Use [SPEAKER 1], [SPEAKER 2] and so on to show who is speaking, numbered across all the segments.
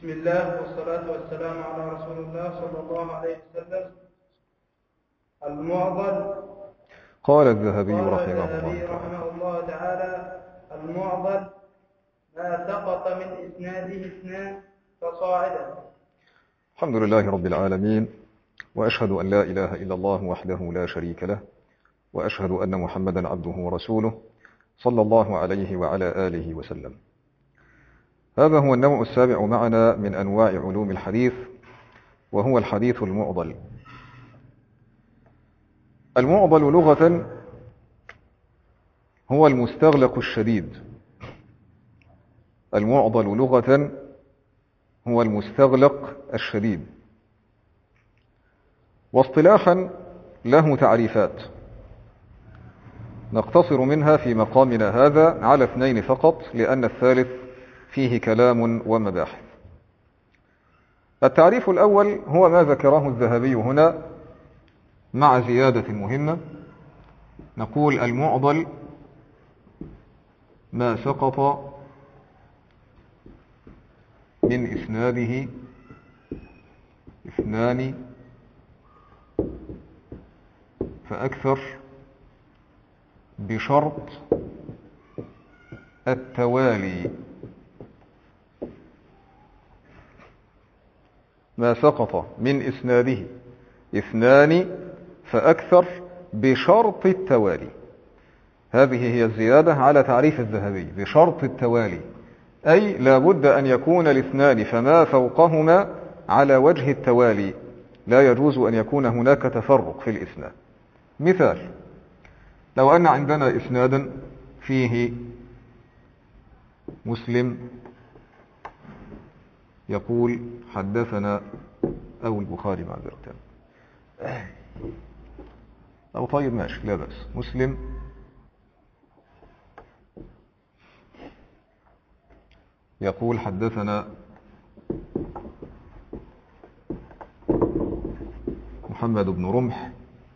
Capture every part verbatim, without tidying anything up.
[SPEAKER 1] بسم الله والصلاة والسلام على رسول الله صلى الله عليه وسلم. المعضل.
[SPEAKER 2] قال الذهبي
[SPEAKER 1] قال
[SPEAKER 2] رحمه
[SPEAKER 1] الذهبي
[SPEAKER 2] الله تعالى
[SPEAKER 1] رحمه الله تعالى: المعضل ما سقط من إسناده اثنان فصاعدا.
[SPEAKER 2] الحمد لله رب العالمين، وأشهد أن لا إله إلا الله وحده لا شريك له، وأشهد أن محمدا عبده ورسوله صلى الله عليه وعلى آله وسلم. هذا هو النوع السابع معنا من أنواع علوم الحديث، وهو الحديث المعضل. المعضل لغة هو المستغلق الشديد. المعضل لغة هو المستغلق الشديد، واصطلاحا له تعريفات نقتصر منها في مقامنا هذا على اثنين فقط، لأن الثالث فيه كلام ومباحث. التعريف الأول هو ما ذكره الذهبي هنا مع زيادة مهمة. نقول: المعضل ما سقط من إسناده اثنان فأكثر بشرط التوالي. ما سقط من إسناده اثنان فأكثر بشرط التوالي. هذه هي الزيادة على تعريف الذهبي: بشرط التوالي، أي لا بد أن يكون الاثنان فما فوقهما على وجه التوالي، لا يجوز أن يكون هناك تفرق في الإسناد. مثال: لو أن عندنا إسنادا فيه مسلم يقول حدثنا، أو البخاري معذرة، أو طيب ماشي لا بأس، مسلم يقول حدثنا محمد بن رمح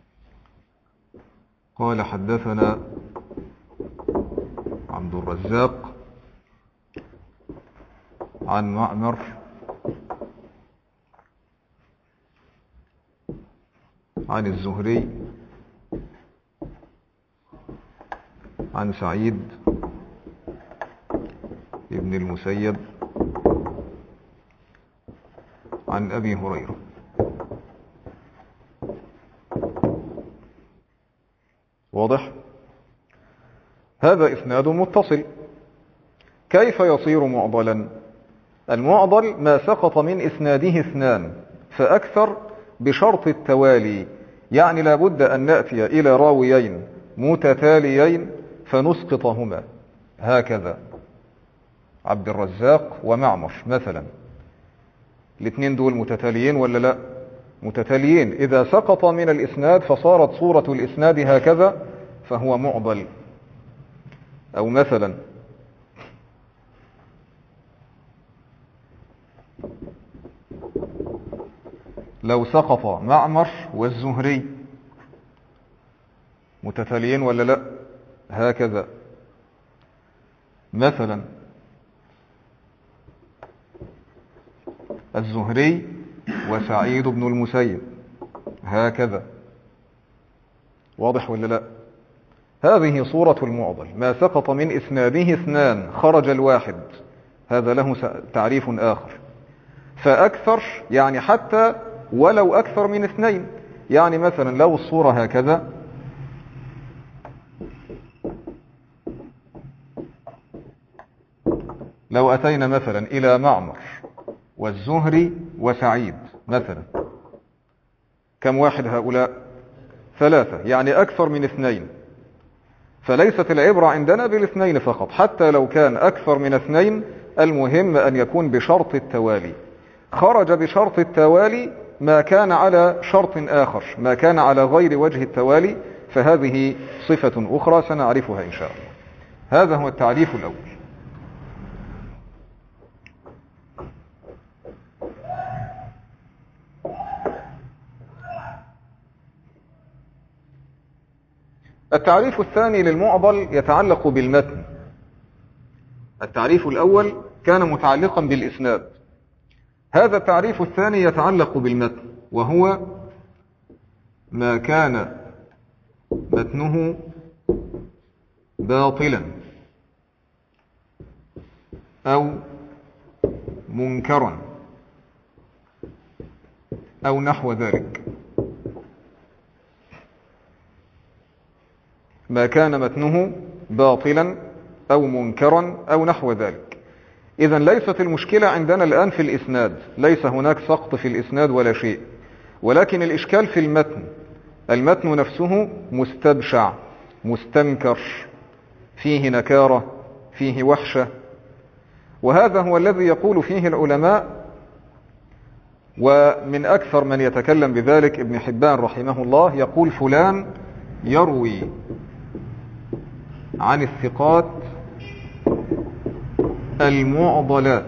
[SPEAKER 2] قال حدثنا عبد الرزاق عن معمر عن الزهري عن سعيد ابن المسيب عن أبي هريرة. واضح؟ هذا إسناد متصل. كيف يصير معضلا؟ المعضل ما سقط من إسناده اثنان فأكثر بشرط التوالي، يعني لا بد أن نأتي إلى راويين متتاليين فنسقطهما، هكذا عبد الرزاق ومعمر مثلا، الاثنين دول متتاليين ولا لا؟ متتاليين. إذا سقط من الإسناد فصارت صورة الإسناد هكذا فهو معضل. أو مثلا لو سقط معمر والزهري، متتاليين ولا لا؟ هكذا مثلا الزهري وسعيد بن المسيب، هكذا. واضح ولا لا؟ هذه صورة المعضل: ما سقط من إسناده اثنان خرج الواحد، هذا له تعريف آخر. فأكثر يعني حتى ولو أكثر من اثنين، يعني مثلا لو الصورة هكذا، لو أتينا مثلا إلى معمر والزهري وسعيد مثلا، كم واحد هؤلاء؟ ثلاثة، يعني أكثر من اثنين. فليست العبرة عندنا بالاثنين فقط، حتى لو كان أكثر من اثنين المهم أن يكون بشرط التوالي. خرج بشرط التوالي ما كان على شرط آخر، ما كان على غير وجه التوالي، فهذه صفة أخرى سنعرفها إن شاء الله. هذا هو التعريف الأول. التعريف الثاني للمعضل يتعلق بالمتن. التعريف الأول كان متعلقا بالإسناد، هذا التعريف الثاني يتعلق بالمتن، وهو ما كان متنه باطلا أو منكرا أو نحو ذلك. ما كان متنه باطلا أو منكرا أو نحو ذلك. إذن ليست المشكلة عندنا الآن في الإسناد، ليس هناك سقط في الإسناد ولا شيء، ولكن الإشكال في المتن. المتن نفسه مستبشع مستنكر، فيه نكارة، فيه وحشة، وهذا هو الذي يقول فيه العلماء، ومن أكثر من يتكلم بذلك ابن حبان رحمه الله، يقول فلان يروي عن الثقات المعضلات.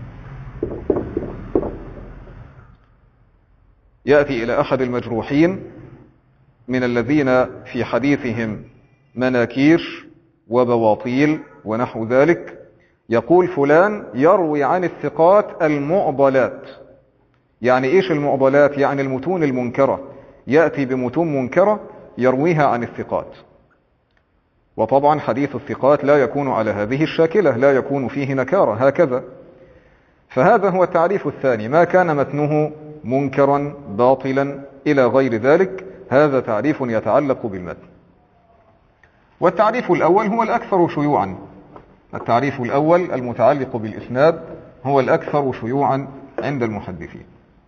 [SPEAKER 2] يأتي إلى أحد المجروحين من الذين في حديثهم مناكير وبواطيل ونحو ذلك، يقول فلان يروي عن الثقات المعضلات. يعني إيش المعضلات؟ يعني المتون المنكرة، يأتي بمتون منكرة يرويها عن الثقات. وطبعا حديث الثقات لا يكون على هذه الشاكلة، لا يكون فيه نكارة هكذا. فهذا هو التعريف الثاني، ما كان متنه منكرا باطلا إلى غير ذلك، هذا تعريف يتعلق بالمتن. والتعريف الأول هو الأكثر شيوعا، التعريف الأول المتعلق بالإسناد هو الأكثر شيوعا عند المحدثين.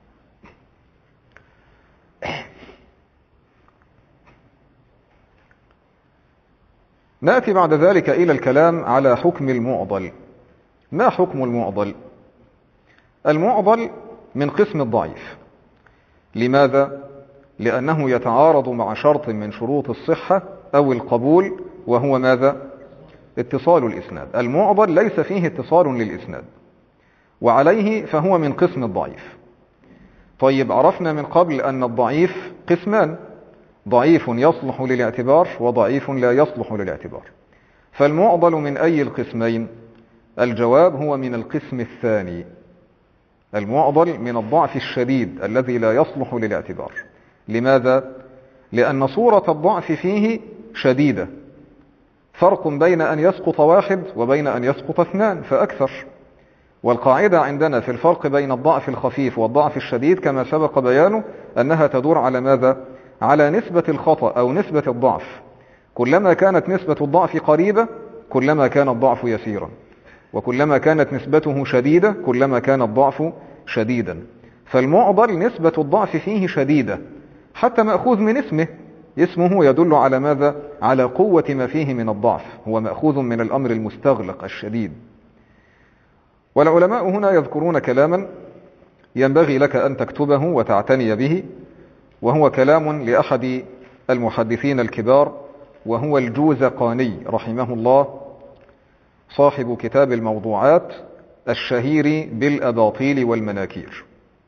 [SPEAKER 2] نأتي بعد ذلك إلى الكلام على حكم المعضل. ما حكم المعضل؟ المعضل من قسم الضعيف. لماذا؟ لأنه يتعارض مع شرط من شروط الصحة أو القبول، وهو ماذا؟ اتصال الإسناد. المعضل ليس فيه اتصال للإسناد، وعليه فهو من قسم الضعيف. طيب، عرفنا من قبل أن الضعيف قسمان، ضعيف يصلح للاعتبار وضعيف لا يصلح للاعتبار. فالمعضل من أي القسمين؟ الجواب هو من القسم الثاني. المعضل من الضعف الشديد الذي لا يصلح للاعتبار. لماذا؟ لأن صورة الضعف فيه شديدة، فرق بين أن يسقط واحد وبين أن يسقط اثنان فأكثر. والقاعدة عندنا في الفرق بين الضعف الخفيف والضعف الشديد كما سبق بيانه أنها تدور على ماذا؟ على نسبة الخطأ أو نسبة الضعف. كلما كانت نسبة الضعف قريبة كلما كان الضعف يسيرا، وكلما كانت نسبته شديدة كلما كان الضعف شديدا. فالمعضل نسبة الضعف فيه شديدة، حتى مأخوذ من اسمه، اسمه يدل على ماذا؟ على قوة ما فيه من الضعف، هو مأخوذ من الأمر المستغلق الشديد. والعلماء هنا يذكرون كلاما ينبغي لك أن تكتبه وتعتني به، وهو كلام لأحد المحدثين الكبار، وهو الجوزقاني رحمه الله، صاحب كتاب الموضوعات الشهير بالأباطيل والمناكير.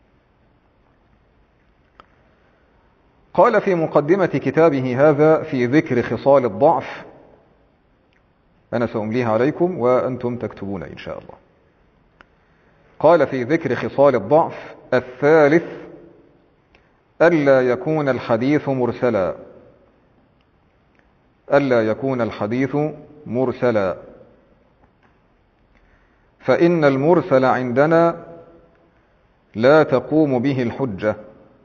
[SPEAKER 2] قال في مقدمة كتابه هذا في ذكر خصال الضعف، أنا سأمليها عليكم وأنتم تكتبون إن شاء الله. قال في ذكر خصال الضعف: الثالث ألا يكون الحديث مرسلا. ألا يكون الحديث مرسلا، فإن المرسل عندنا لا تقوم به الحجة.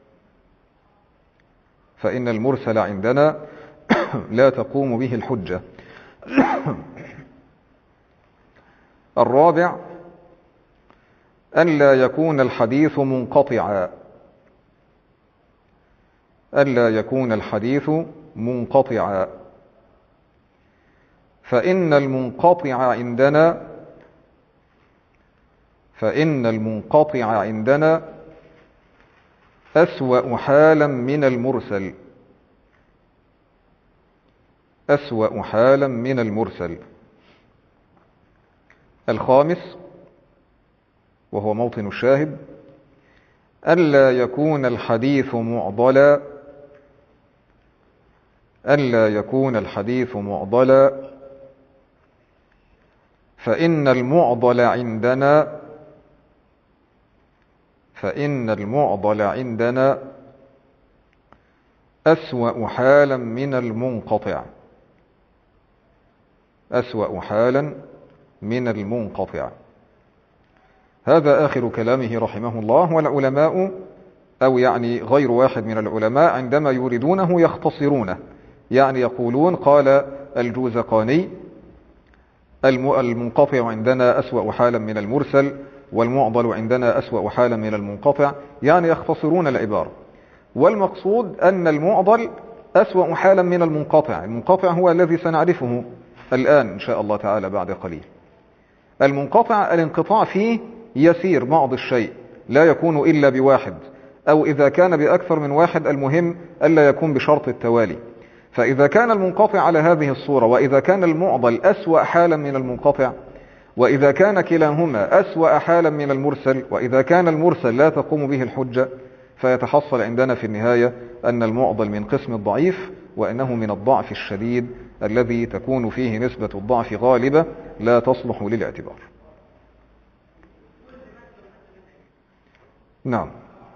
[SPEAKER 2] فإن المرسل عندنا لا تقوم به الحجة. الرابع ألا يكون الحديث منقطعا. ألا يكون الحديث منقطعا، فإن المنقطع عندنا فإن المنقطع عندنا أسوأ حالا من المرسل. أسوأ حالا من المرسل. الخامس وهو موطن الشاهد: ألا يكون الحديث معضلا. ألا يكون الحديث معضلا، فإن المعضل عندنا فإن المعضل عندنا أسوأ حالا من المنقطع أسوأ حالا من المنقطع. هذا آخر كلامه رحمه الله. والعلماء أو يعني غير واحد من العلماء عندما يريدونه يختصرونه، يعني يقولون قال الجوزقاني المنقطع عندنا أسوأ حالا من المرسل، والمعضل عندنا أسوأ حالا من المنقطع، يعني يختصرون العبارة. والمقصود أن المعضل أسوأ حالا من المنقطع. المنقطع هو الذي سنعرفه الآن إن شاء الله تعالى بعد قليل. المنقطع الانقطاع فيه يسير بعض الشيء، لا يكون إلا بواحد، أو إذا كان بأكثر من واحد المهم ألا يكون بشرط التوالي. فإذا كان المنقطع على هذه الصورة، وإذا كان المعضل أسوأ حالا من المنقطع، وإذا كان كلاهما أسوأ حالا من المرسل، وإذا كان المرسل لا تقوم به الحجة، فيتحصل عندنا في النهاية أن المعضل من قسم الضعيف، وأنه من الضعف الشديد الذي تكون فيه نسبة الضعف غالبة لا تصلح للاعتبار. نعم.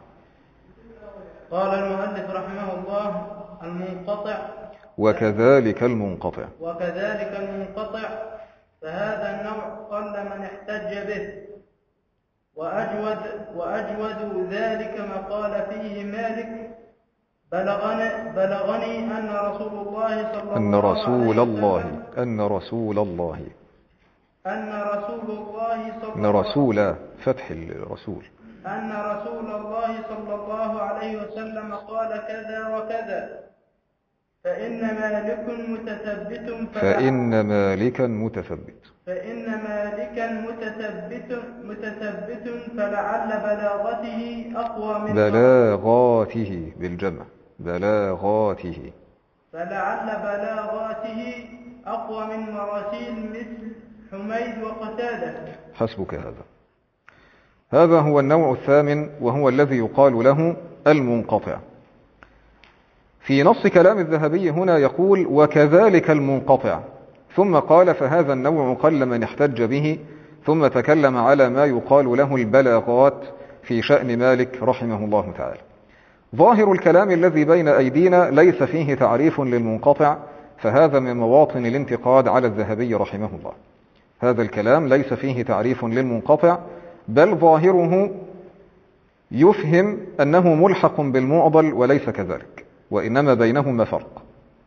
[SPEAKER 1] قال المؤلف رحمه الله: المنقطع
[SPEAKER 2] وكذلك المنقطع
[SPEAKER 1] وكذلك المنقطع فهذا النوع قل من احتج به، وأجود, وأجود ذلك ما قال فيه مالك: بلغني, بلغني أن رسول الله صلى
[SPEAKER 2] أن
[SPEAKER 1] الله
[SPEAKER 2] رسول
[SPEAKER 1] عليه
[SPEAKER 2] الله
[SPEAKER 1] وسلم
[SPEAKER 2] أن رسول الله
[SPEAKER 1] أن رسول الله صلى
[SPEAKER 2] أن رسول فتح الرسول
[SPEAKER 1] أن رسول الله صلى الله عليه وسلم قال كذا وكذا، فإن مالك متثبت
[SPEAKER 2] فإن مالكا متثبت
[SPEAKER 1] فإن مالكا متثبت متثبت فلعل بلاغته أقوى من
[SPEAKER 2] بلاغاته بالجمع بلاغاته
[SPEAKER 1] فلعل بلاغاته أقوى من مراسيل مثل حميد وقتادة.
[SPEAKER 2] حسبك هذا. هذا هو النوع الثامن، وهو الذي يقال له المنقطع. في نص كلام الذهبي هنا يقول: وكذلك المنقطع، ثم قال: فهذا النوع قل من احتج به، ثم تكلم على ما يقال له البلاغات في شأن مالك رحمه الله تعالى. ظاهر الكلام الذي بين أيدينا ليس فيه تعريف للمنقطع، فهذا من مواطن الانتقاد على الذهبي رحمه الله. هذا الكلام ليس فيه تعريف للمنقطع، بل ظاهره يفهم أنه ملحق بالمعضل، وليس كذلك، وإنما بينهما فرق.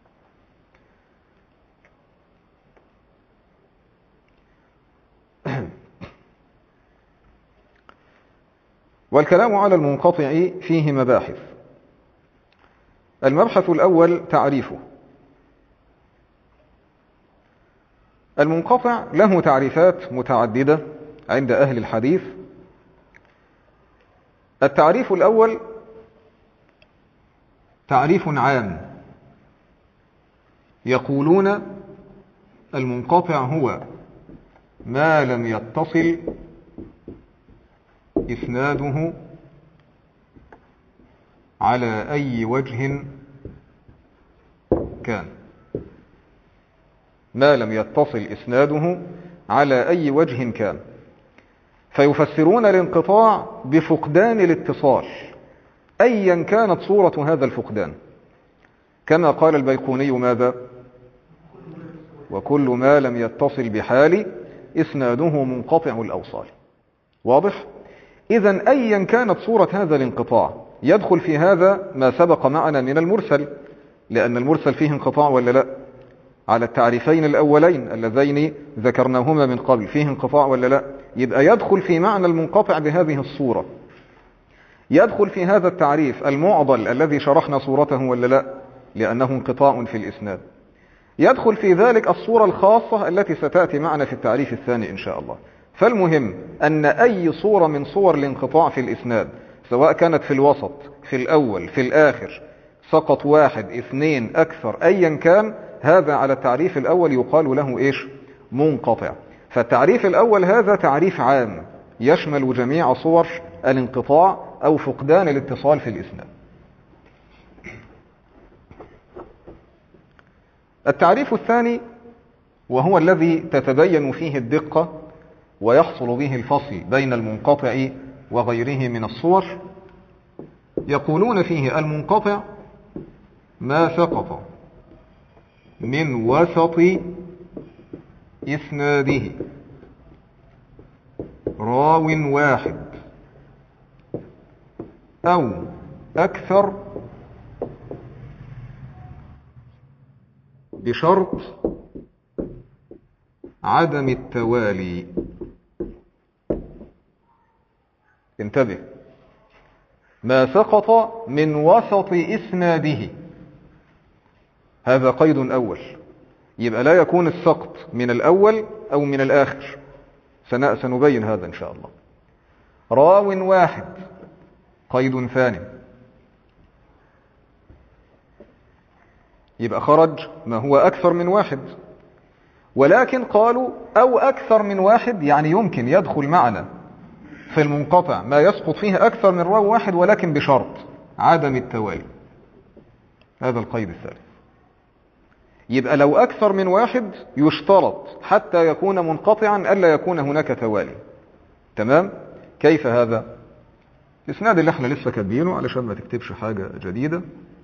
[SPEAKER 2] والكلام على المنقطع فيه مباحث. المبحث الأول تعريفه. المنقطع له تعريفات متعددة عند أهل الحديث. التعريف الأول تعريف عام، يقولون: المنقطع هو ما لم يتصل إسناده على أي وجه كان. ما لم يتصل إسناده على أي وجه كان. فيفسرون الانقطاع بفقدان الاتصال أيا كانت صورة هذا الفقدان، كما قال البيقوني: ماذا؟ وكل ما لم يتصل بحال إسناده منقطع الأوصال. واضح؟ إذن أيا كانت صورة هذا الانقطاع يدخل في هذا ما سبق معنا من المرسل، لأن المرسل فيه انقطاع ولا لا؟ على التعريفين الأولين اللذين ذكرناهما من قبل فيه انقطاع ولا لا؟ يبقى يدخل في معنى المنقطع بهذه الصورة. يدخل في هذا التعريف المعضل الذي شرحنا صورته ولا لا؟ لأنه انقطاع في الإسناد. يدخل في ذلك الصورة الخاصة التي ستأتي معنا في التعريف الثاني إن شاء الله. فالمهم أن أي صورة من صور الانقطاع في الإسناد، سواء كانت في الوسط، في الأول، في الآخر، سقط واحد، اثنين، أكثر، أيا كان، هذا على التعريف الأول يقال له إيش؟ منقطع. فالتعريف الأول هذا تعريف عام يشمل جميع صور الانقطاع أو فقدان الاتصال في الإسناد. التعريف الثاني، وهو الذي تتبين فيه الدقة ويحصل به الفصل بين المنقطع وغيره من الصور يقولون فيه المنقطع ما سقط من وسط إسناده راو واحد أو أكثر بشرط عدم التوالي. انتبه، ما سقط من وسط إسناده، هذا قيد أول، يبقى لا يكون السقط من الأول أو من الآخر، سنبين هذا إن شاء الله. راو واحد قيد ثاني، يبقى خرج ما هو أكثر من واحد. ولكن قالوا أو أكثر من واحد، يعني يمكن يدخل معنا في المنقطع ما يسقط فيه أكثر من راو واحد، ولكن بشرط عدم التوالي، هذا القيد الثالث. يبقى لو أكثر من واحد يشترط حتى يكون منقطعا ألا يكون هناك توالي. تمام؟ كيف هذا؟ الإسناد اللي احنا لسه كاتبينه علشان ما تكتبش حاجة جديدة.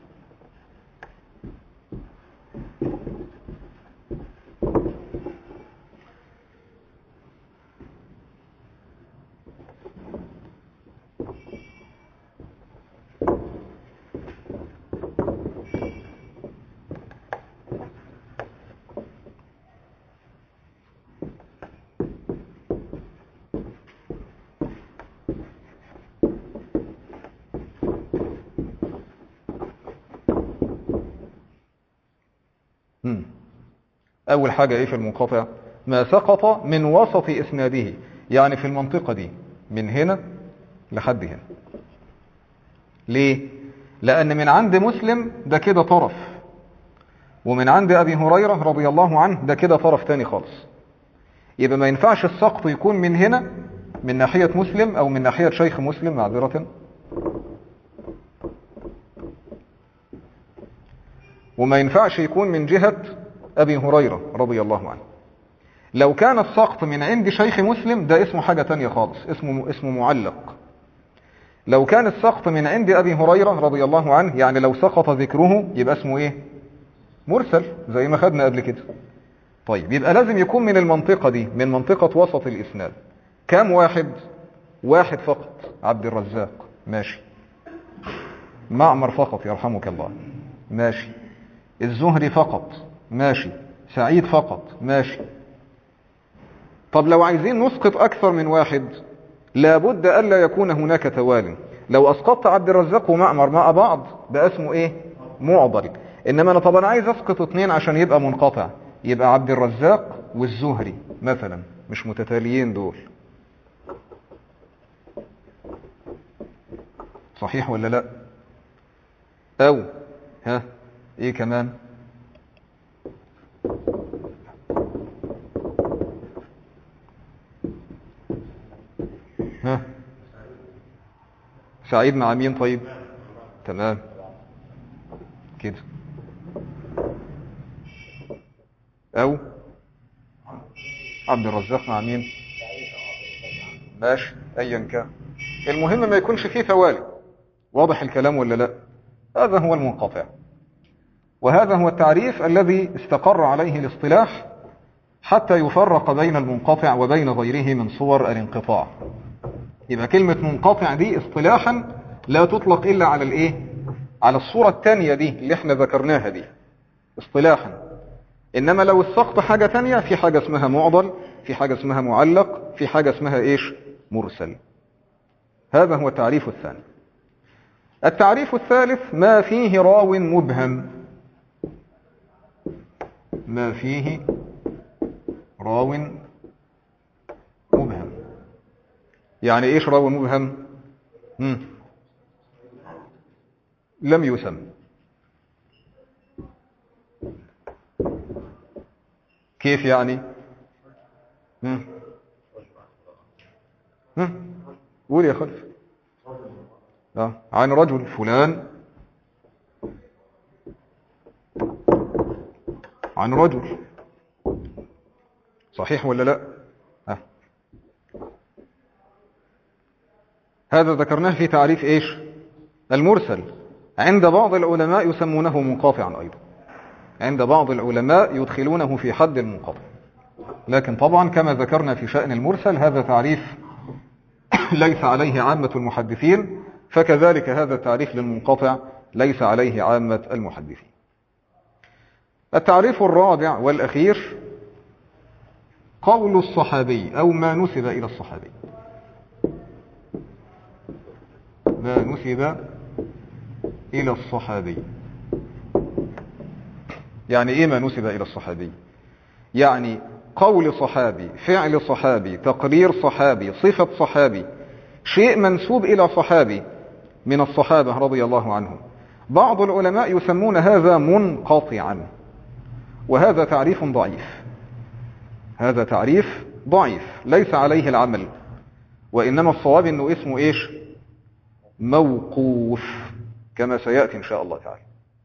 [SPEAKER 2] أول حاجة إيه في المنقطع؟ ما سقط من وسط إسناده، يعني في المنطقة دي من هنا لحد هنا. ليه؟ لأن من عند مسلم ده كده طرف، ومن عند أبي هريرة رضي الله عنه ده كده طرف تاني خالص. يبقى ما ينفعش السقط يكون من هنا من ناحية مسلم أو من ناحية شيخ مسلم معذرة، وما ينفعش يكون من جهة أبي هريرة رضي الله عنه. لو كان السقط من عند شيخ مسلم ده اسمه حاجة تانية خالص، اسمه, اسمه معلق. لو كان السقط من عند أبي هريرة رضي الله عنه، يعني لو سقط ذكره يبقى اسمه ايه؟ مرسل، زي ما خدنا قبل كده. طيب يبقى لازم يكون من المنطقة دي، من منطقة وسط الإسناد. كم واحد؟ واحد فقط، عبد الرزاق، ماشي. معمر فقط يرحمك الله، ماشي. الزهري فقط، ماشي. سعيد فقط، ماشي. طب لو عايزين نسقط أكثر من واحد لابد ألا يكون هناك توالي. لو أسقطت عبد الرزاق ومعمر مع بعض ده اسمه إيه؟ معضل. إنما أنا طبعا عايز أسقط اثنين عشان يبقى منقطع، يبقى عبد الرزاق والزهري مثلا، مش متتاليين دول. صحيح ولا لا؟ أو ها إيه كمان؟ ها سعيد مع مين طيب؟ تمام كده. او عبد الرزاق مع مين؟ ماشي، ايا كان، المهم ما يكونش فيه توالي. واضح الكلام ولا لا؟ هذا هو المنقطع، وهذا هو التعريف الذي استقر عليه الاصطلاح حتى يفرق بين المنقطع وبين غيره من صور الانقطاع. يبقى كلمة منقطع دي اصطلاحا لا تطلق إلا على الايه؟ على الصورة الثانية دي اللي احنا ذكرناها دي اصطلاحا. إنما لو السقط حاجة تانية، في حاجة اسمها معضل، في حاجة اسمها معلق، في حاجة اسمها ايش؟ مرسل. هذا هو التعريف الثاني. التعريف الثالث ما فيه راو مبهم. ما فيه راو مبهم، يعني ايش راو مبهم؟ مم. لم يسم. كيف يعني؟ مم. مم. قول يا خلف. آه. عن رجل فلان عن رجل، صحيح ولا لا؟ آه. هذا ذكرناه في تعريف إيش؟ المرسل. عند بعض العلماء يسمونه منقطعا أيضا، عند بعض العلماء يدخلونه في حد المنقطع، لكن طبعا كما ذكرنا في شأن المرسل هذا تعريف ليس عليه عامة المحدثين، فكذلك هذا التعريف للمنقطع ليس عليه عامة المحدثين. التعريف الرابع والأخير قول الصحابي أو ما نسب إلى الصحابي. ما نسب إلى الصحابي يعني إيه ما نسب إلى الصحابي؟ يعني قول صحابي، فعل صحابي، تقرير صحابي، صفة صحابي، شيء منسوب إلى صحابي من الصحابة رضي الله عنهم. بعض العلماء يسمون هذا منقطعا، وهذا تعريف ضعيف، هذا تعريف ضعيف ليس عليه العمل، وإنما الصواب أنه اسمه إيش؟ موقوف، كما سيأتي إن شاء الله تعالى.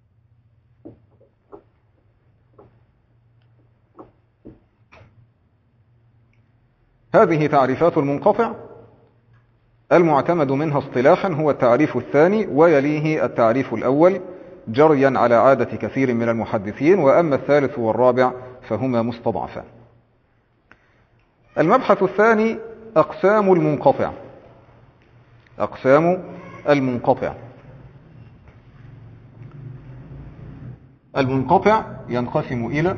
[SPEAKER 2] هذه تعريفات المنقطع. المعتمد منها اصطلاحا هو التعريف الثاني، ويليه التعريف الأول جريا على عادة كثير من المحدثين، وأما الثالث والرابع فهما مستضعفان. المبحث الثاني أقسام المنقطع. أقسام المنقطع. المنقطع ينقسم إلى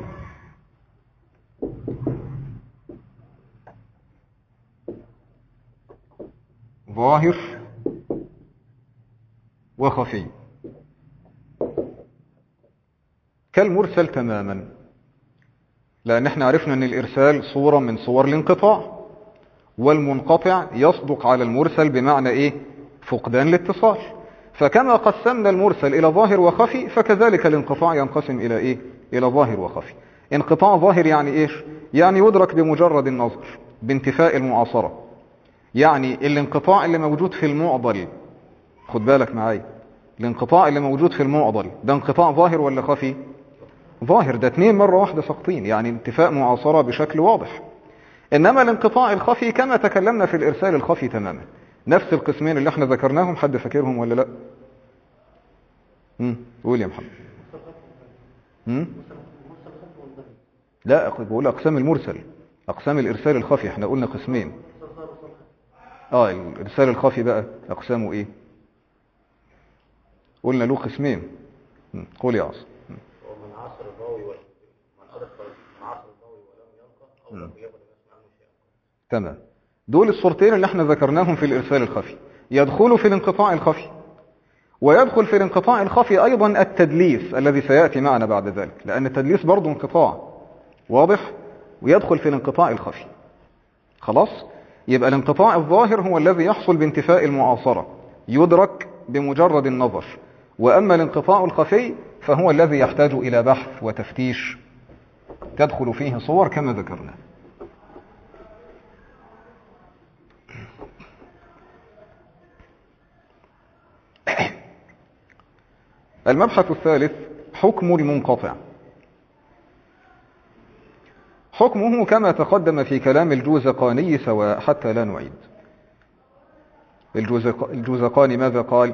[SPEAKER 2] ظاهر وخفي، كالمرسل تماما، لأن احنا عرفنا أن الإرسال صورة من صور الانقطاع، والمنقطع يصدق على المرسل بمعنى إيه؟ فقدان الاتصال. فكما قسمنا المرسل إلى ظاهر وخفي، فكذلك الانقطاع ينقسم إلى إيه؟ إلى ظاهر وخفي. انقطاع ظاهر يعني إيش؟ يعني يدرك بمجرد النظر بانتفاء المعاصرة، يعني الانقطاع اللي موجود في المعضل، خد بالك معايا، الانقطاع اللي موجود في المعضل ده انقطاع ظاهر ولا خفي؟ ظاهر، ده اتنين مرة واحدة سقطين، يعني انتفاء معاصرة بشكل واضح. إنما الانقطاع الخفي كما تكلمنا في الإرسال الخفي تماما، نفس القسمين اللي احنا ذكرناهم، حد فاكرهم ولا لا؟ امم قول يا محمد. امم لا، بقول أقسام المرسل، أقسام الإرسال الخفي، احنا قلنا قسمين. اه الإرسال الخفي بقى أقسامه إيه؟ قلنا له قسمين. قول يا عاصم.
[SPEAKER 3] ومن عصر الراوي ومن أدخل من عصر الراوي ولم يلقى أو لم يبلغ عنه شيئا.
[SPEAKER 2] تمام، دول الصورتين اللي احنا ذكرناهم في الإرسال الخفي، يدخل في الانقطاع الخفي، ويدخل في الانقطاع الخفي أيضا التدليس الذي سيأتي معنا بعد ذلك، لأن التدليس برضو انقطاع واضح، ويدخل في الانقطاع الخفي. خلاص، يبقى الانقطاع الظاهر هو الذي يحصل بانتفاء المعاصرة، يدرك بمجرد النظر، وأما الانقطاع الخفي فهو الذي يحتاج إلى بحث وتفتيش، تدخل فيه صور كما ذكرنا. المبحث الثالث حكم المنقطع. حكمه كما تقدم في كلام الجوزقاني سواء، حتى لا نعيد. الجوزقاني ماذا قال؟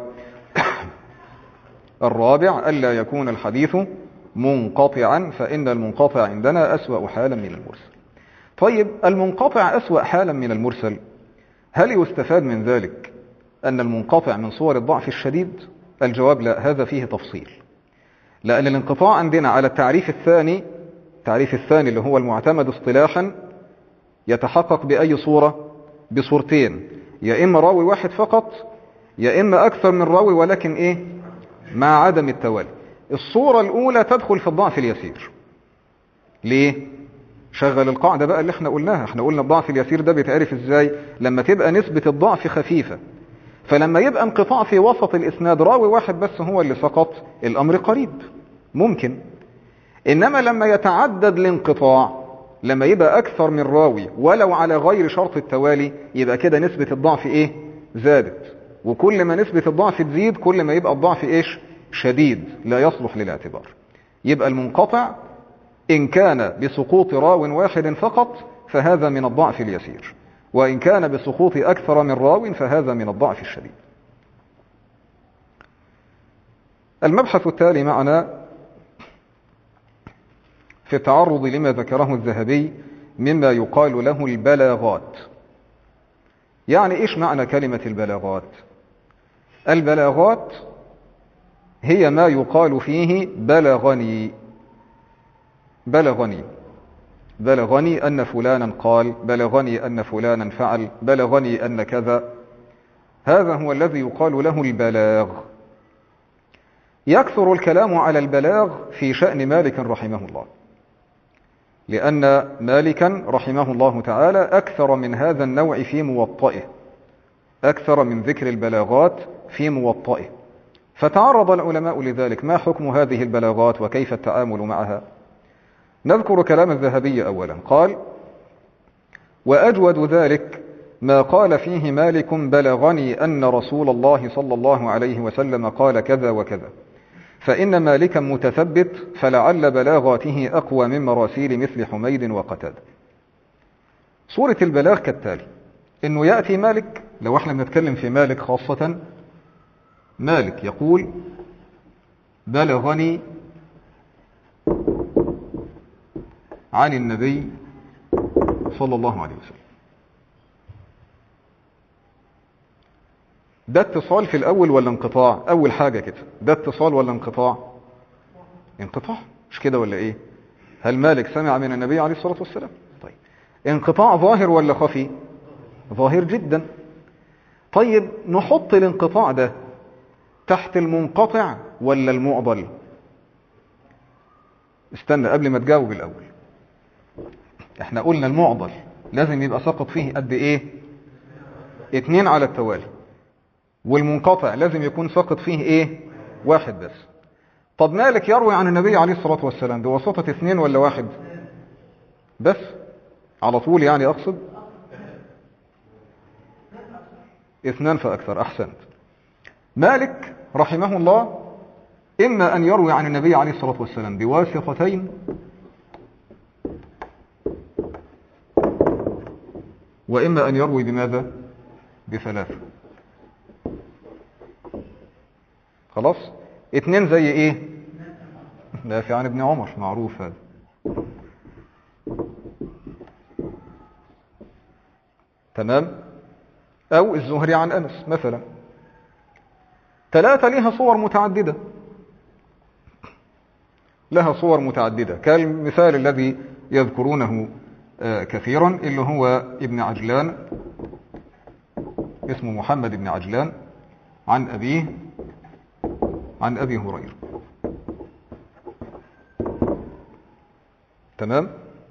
[SPEAKER 2] الرابع ألا يكون الحديث منقطعا، فإن المنقطع عندنا أسوأ حالا من المرسل. طيب، المنقطع أسوأ حالا من المرسل، هل يستفاد من ذلك أن المنقطع من صور الضعف الشديد؟ الجواب لا، هذا فيه تفصيل، لأن الانقطاع عندنا على التعريف الثاني، التعريف الثاني اللي هو المعتمد اصطلاحا، يتحقق بأي صورة؟ بصورتين، يا إما راوي واحد فقط، يا إما أكثر من راوي ولكن إيه؟ مع عدم التوالي. الصورة الأولى تدخل في الضعف اليسير. ليه؟ شغل القاعدة بقى اللي احنا قلناها، احنا قلنا الضعف اليسير ده بيتعرف ازاي؟ لما تبقى نسبة الضعف خفيفة، فلما يبقى انقطاع في وسط الإسناد راوي واحد بس هو اللي سقط، الأمر قريب ممكن. إنما لما يتعدد الانقطاع، لما يبقى أكثر من راوي ولو على غير شرط التوالي، يبقى كده نسبة الضعف إيه؟ زادت، وكل ما نسبة الضعف تزيد كل ما يبقى الضعف إيش؟ شديد، لا يصلح للاعتبار. يبقى المنقطع إن كان بسقوط راو واحد فقط فهذا من الضعف اليسير، وإن كان بسقوط أكثر من راو فهذا من الضعف الشديد. المبحث التالي معنا في التعرض لما ذكره الذهبي مما يقال له البلاغات. يعني إيش معنى كلمة البلاغات؟ البلاغات هي ما يقال فيه بلغني بلغني بلغني أن فلانا قال، بلغني أن فلانا فعل، بلغني أن كذا. هذا هو الذي يقال له البلاغ. يكثر الكلام على البلاغ في شأن مالك رحمه الله، لأن مالكا رحمه الله تعالى أكثر من هذا النوع في موطئه، أكثر من ذكر البلاغات في موطئه. فتعرض العلماء لذلك: ما حكم هذه البلاغات وكيف التعامل معها؟ نذكر كلام الذهبي أولا. قال: وأجود ذلك ما قال فيه مالك: بلغني أن رسول الله صلى الله عليه وسلم قال كذا وكذا، فإن مالكا متثبت، فلعل بلاغاته أقوى من مراسيل مثل حميد وقتادة. صورة البلاغ كالتالي: إنه يأتي مالك، لو احنا بنتكلم في مالك خاصة، مالك يقول: بلغني عن النبي صلى الله عليه وسلم. ده اتصال في الأول ولا انقطاع؟ أول حاجة كده، ده اتصال ولا انقطاع؟ انقطاع، مش كده ولا إيه؟ هل مالك سمع من النبي عليه الصلاة والسلام؟ طيب، انقطاع ظاهر ولا خفي؟ ظاهر جدا. طيب، نحط الانقطاع ده تحت المنقطع ولا المعضل؟ استنى قبل ما تجاوب الأول. احنا قلنا المعضل لازم يبقى سقط فيه قد ايه؟ اتنين على التوالي. والمنقطع لازم يكون سقط فيه ايه؟ واحد بس. طب مالك يروي عن النبي عليه الصلاة والسلام بواسطة اثنين ولا واحد بس على طول؟ يعني اقصد اثنان فاكثر. احسنت. مالك رحمه الله اما ان يروي عن النبي عليه الصلاة والسلام بواسطتين، واما ان يروي بماذا؟ بثلاثة. خلاص. اتنين زي ايه؟ نافع عن ابن عمر، معروف هذا. تمام. او الزهري عن انس مثلا. ثلاثة لها صور متعددة، لها صور متعددة، كالمثال الذي يذكرونه كثيرا اللي هو ابن عجلان، اسمه محمد بن عجلان، عن أبيه عن أبي هريرة. تمام.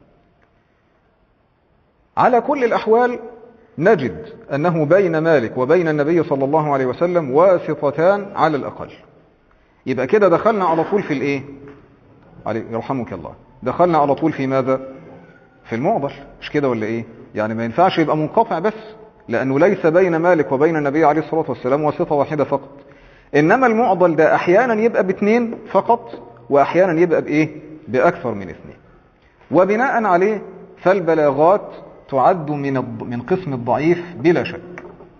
[SPEAKER 2] على كل الأحوال نجد أنه بين مالك وبين النبي صلى الله عليه وسلم واسطتان على الأقل. يبقى كده دخلنا على طول في الإيه؟ يرحمك الله، دخلنا على طول في ماذا؟ في المعضل، مش كده ولا إيه؟ يعني ما ينفعش يبقى منقطع بس، لأنه ليس بين مالك وبين النبي عليه الصلاة والسلام واسطة واحدة فقط. إنما المعضل ده أحيانا يبقى باثنين فقط، وأحيانا يبقى بإيه؟ بأكثر من اثنين. وبناء عليه فالبلاغات تعد من من قسم الضعيف بلا شك،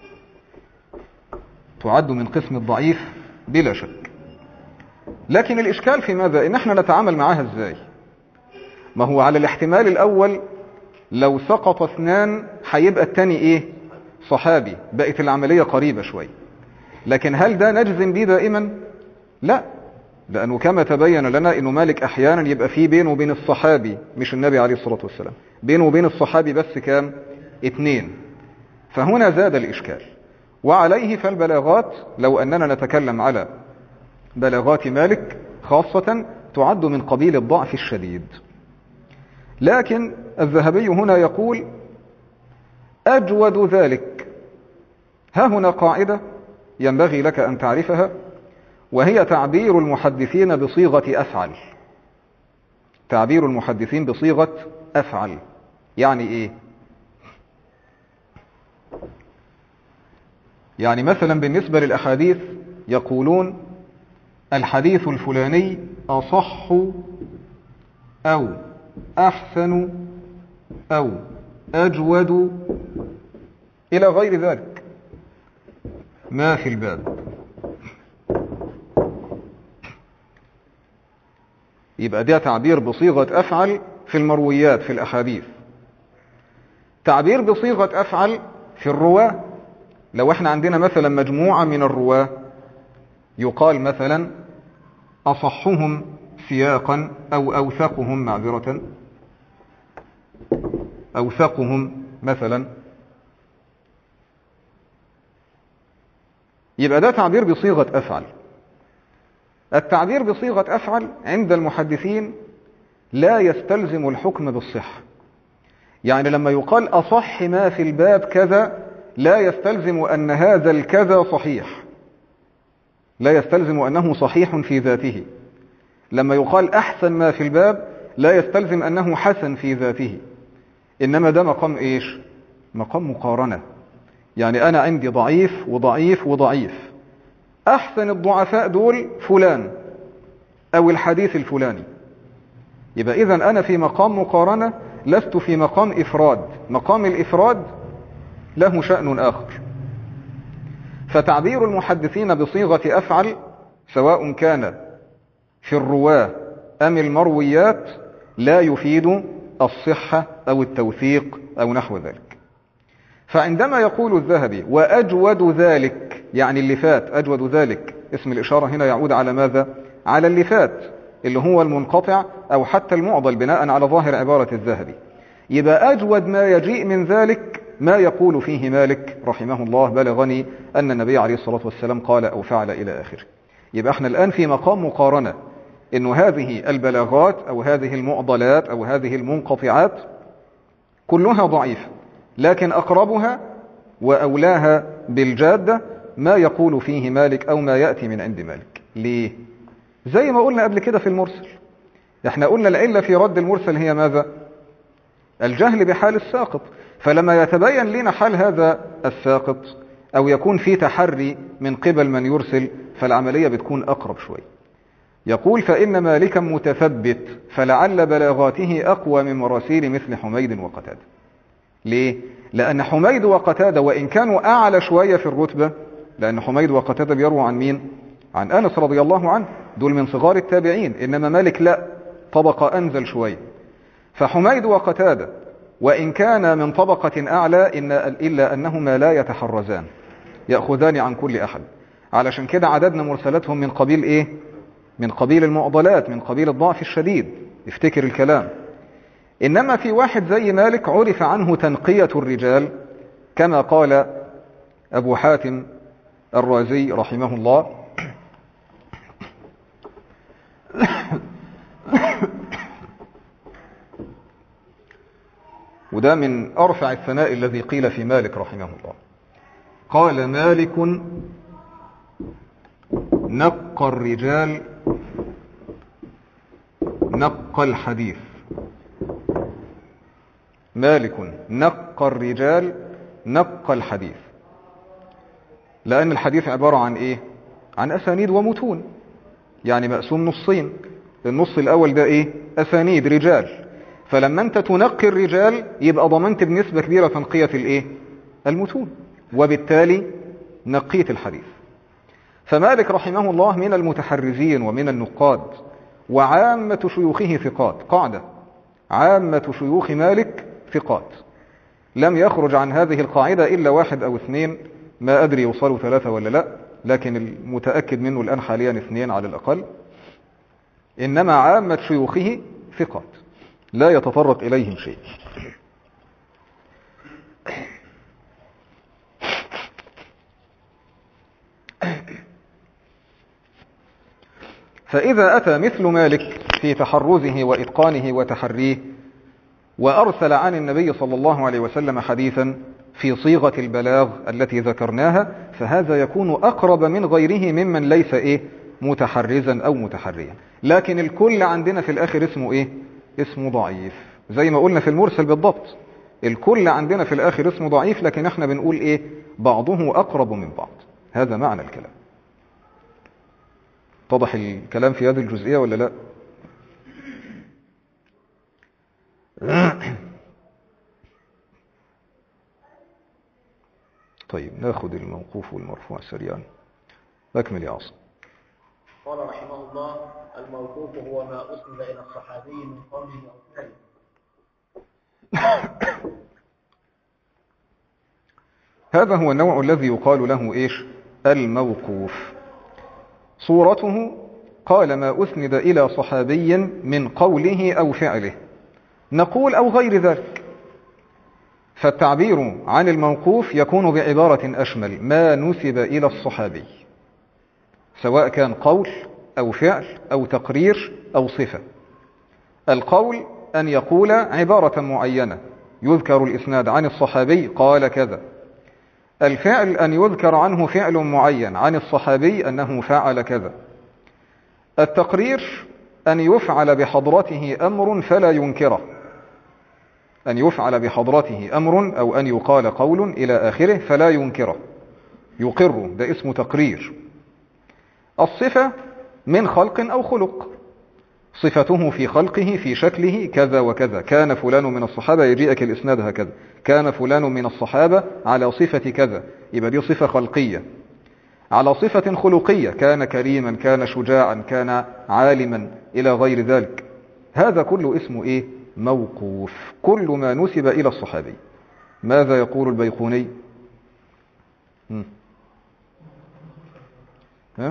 [SPEAKER 2] تعد من قسم الضعيف بلا شك. لكن الإشكال في ماذا؟ إن احنا نتعامل معها ازاي؟ ما هو على الاحتمال الأول لو سقط اثنان هيبقى الثاني ايه؟ صحابي، بقت العملية قريبة شوي. لكن هل ده نجزم به دائما؟ لا، لأنه كما تبين لنا إنه مالك أحيانا يبقى فيه بينه وبين الصحابي، مش النبي عليه الصلاة والسلام، بينه وبين الصحابي بس كام؟ اتنين. فهنا زاد الإشكال. وعليه فالبلاغات، لو أننا نتكلم على بلاغات مالك خاصة، تعد من قبيل الضعف الشديد. لكن الذهبي هنا يقول: أجود ذلك. ها هنا قاعدة ينبغي لك أن تعرفها، وهي تعبير المحدثين بصيغة أفعل. تعبير المحدثين بصيغة أفعل يعني إيه؟ يعني مثلا بالنسبة للأحاديث يقولون الحديث الفلاني أصح أو أحسن أو أجود إلى غير ذلك. ما في الباب. يبقى ده تعبير بصيغة أفعل في المرويات في الأحاديث. تعبير بصيغة أفعل في الرواة، لو احنا عندنا مثلا مجموعة من الرواة يقال مثلا أصحهم سياقا أو أوثقهم معذرة أوثقهم مثلا، يبقى ده تعبير بصيغة أفعل. التعبير بصيغة أفعل عند المحدثين لا يستلزم الحكم بالصحة. يعني لما يقال أصح ما في الباب كذا لا يستلزم أن هذا الكذا صحيح، لا يستلزم أنه صحيح في ذاته. لما يقال أحسن ما في الباب لا يستلزم أنه حسن في ذاته، إنما ده مقام إيش؟ مقام مقارنة. يعني أنا عندي ضعيف وضعيف وضعيف، أحسن الضعفاء دول فلان أو الحديث الفلاني. يبقى إذن أنا في مقام مقارنة، لست في مقام إفراد. مقام الإفراد له شأن آخر. فتعبير المحدثين بصيغة أفعل سواء كان في الرواة أم المرويات لا يفيد الصحة أو التوثيق أو نحو ذلك. فعندما يقول الذهبي وأجود ذلك، يعني اللي فات أجود ذلك، اسم الإشارة هنا يعود على ماذا؟ على اللي فات اللي هو المنقطع أو حتى المعضل بناء على ظاهر عبارة الذهبي. يبقى أجود ما يجيء من ذلك ما يقول فيه مالك رحمه الله بلغني أن النبي عليه الصلاة والسلام قال أو فعل إلى آخره. يبقى احنا الآن في مقام مقارنة، إنه هذه البلاغات أو هذه المعضلات أو هذه المنقطعات كلها ضعيفة، لكن أقربها وأولاها بالجادة ما يقول فيه مالك أو ما يأتي من عند مالك. ليه؟ زي ما قلنا قبل كده في المرسل، احنا قلنا العلة في رد المرسل هي ماذا؟ الجهل بحال الساقط. فلما يتبين لنا حال هذا الساقط أو يكون في تحري من قبل من يرسل فالعملية بتكون أقرب شوي. يقول فإن مالكا متثبت فلعل بلاغاته أقوى من مراسيل مثل حميد وقتادة. ليه؟ لأن حميد وقتادة وإن كانوا أعلى شوية في الرتبة، لأن حميد وقتادة بيروى عن مين؟ عن أنس رضي الله عنه، دول من صغار التابعين، إنما مالك لا، طبقة أنزل شوية. فحميد وقتادة وإن كان من طبقة أعلى إن إلا أنهما لا يتحرزان، يأخذان عن كل أحد. علشان كده عددنا مرسلاتهم من قبيل إيه؟ من قبيل المعضلات، من قبيل الضعف الشديد. افتكر الكلام. إنما في واحد زي مالك عرف عنه تنقية الرجال كما قال أبو حاتم الرازي رحمه الله وده من أرفع الثناء الذي قيل في مالك رحمه الله. قال مالك نقى الرجال نقى الحديث. مالك نقى الرجال نقى الحديث، لأن الحديث عبارة عن إيه؟ عن أسانيد ومتون، يعني مقسوم نصين. النص الأول ده إيه؟ أسانيد رجال. فلما أنت تنقي الرجال يبقى ضمنت بنسبة كبيرة تنقية الإيه؟ المتون، وبالتالي نقية الحديث. فمالك رحمه الله من المتحرزين ومن النقاد، وعامة شيوخه ثقات. قاعدة: عامة شيوخ مالك ثقات، لم يخرج عن هذه القاعدة إلا واحد أو اثنين، ما أدري يوصلوا ثلاثة ولا لا، لكن المتأكد منه الآن حاليا اثنين على الأقل. إنما عامة شيوخه ثقات لا يتطرق إليهم شيء. فإذا أتى مثل مالك في تحرزه وإتقانه وتحريه وأرسل عن النبي صلى الله عليه وسلم حديثا في صيغة البلاغ التي ذكرناها، فهذا يكون أقرب من غيره ممن ليس إيه؟ متحرزا أو متحريا. لكن الكل عندنا في الآخر اسمه إيه؟ اسمه ضعيف، زي ما قلنا في المرسل بالضبط. الكل عندنا في الآخر اسمه ضعيف، لكن احنا بنقول إيه؟ بعضه أقرب من بعض. هذا معنى الكلام. اتضح الكلام في هذه الجزئية ولا لا؟ طيب ناخد الموقوف والمرفوع سريعا. أكمل يا عاصم.
[SPEAKER 3] قال رحمه الله: الموقوف هو ما أسند إلى الصحابي من قوله أو فعله.
[SPEAKER 2] هذا هو النوع الذي يقال له إيش؟ الموقوف. صورته قال ما أسند إلى صحابي من قوله أو فعله، نقول أو غير ذلك. فالتعبير عن الموقوف يكون بعبارة أشمل: ما نسب إلى الصحابي، سواء كان قول أو فعل أو تقرير أو صفة. القول أن يقول عبارة معينة يذكر الإسناد عن الصحابي قال كذا. الفعل أن يذكر عنه فعل معين عن الصحابي أنه فعل كذا. التقرير أن يفعل بحضرته أمر فلا ينكره، أن يفعل بحضرته أمر أو أن يقال قول إلى آخره فلا ينكره، يقر، ده اسمه تقرير. الصفة من خلق أو خلق، صفته في خلقه في شكله كذا وكذا، كان فلان من الصحابة، يجيئك الإسناد هكذا، كان فلان من الصحابة على صفة كذا، يبقى دي صفة خلقية. على صفة خلقية، كان كريما، كان شجاعا، كان عالما، إلى غير ذلك. هذا كله اسمه إيه؟ موقوف، كل ما نسب إلى الصحابي. ماذا يقول البيقوني؟ م. ها؟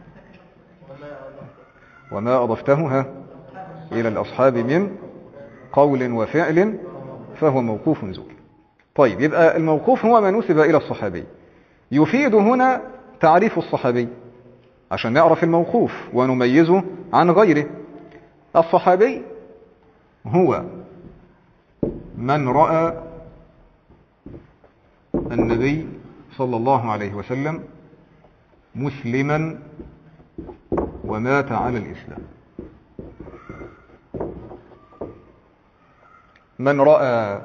[SPEAKER 2] وما أضفته ها إلى الأصحاب من قول وفعل فهو موقوف زول. طيب، يبقى الموقوف هو ما نسب إلى الصحابي. يفيد هنا تعريف الصحابي عشان نعرف الموقوف ونميزه عن غيره. الصحابي هو من رأى النبي صلى الله عليه وسلم مسلما ومات على الإسلام. من رأى،